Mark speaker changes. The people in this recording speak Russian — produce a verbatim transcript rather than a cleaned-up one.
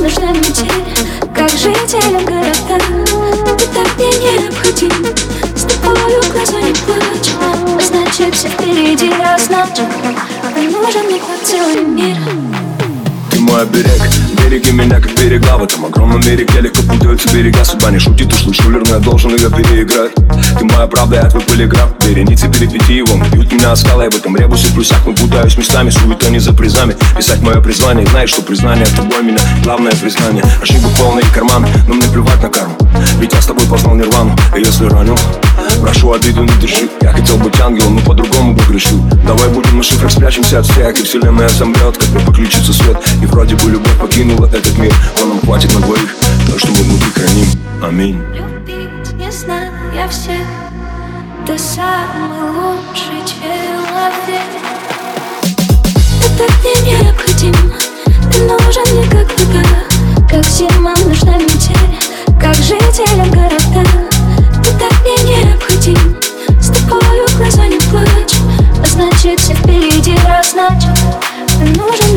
Speaker 1: нужна метель, как жителям города. Ты так мне необходим, с тобою глаза не плачь, а значит все впереди, раз ночь. Ты нужен мне как целый мир.
Speaker 2: Ты мой берег, береги меня как берега. В этом огромном мире, где легко путаются берега. Судьба не шутит, ушлый шулер, но я должен ее переиграть. Ты моя правда, я твой полиграф. Вереницы перед Витиевым бьют меня о скалы. В этом ребусе в плюсах мы путаюсь местами. Суета не за призами, писать мое призвание. Знаешь, что признание тобой меня главное признание. Ошибок полные карманы, но мне плевать на карму. Ведь я с тобой познал нирвану. И если ранил, прошу, обиду не держи. Я хотел быть ангелом, но по-другому бы грешу. Давай будем на шифрах, спрячемся от всех. И вселенная замрет, когда выключится свет. И вроде бы любовь покинула этот мир, но нам хватит на двоих, то, что мы внутри храним. Аминь.
Speaker 1: Любить не знаю я всех, ты самый лучший человек. Ты так мне необходим, ты нужен мне как вода, как зима нужна метель, как жителям города. Ты так мне необходим, с тобою глаза не плачь, а значит все впереди, раз ночь. Ты нужен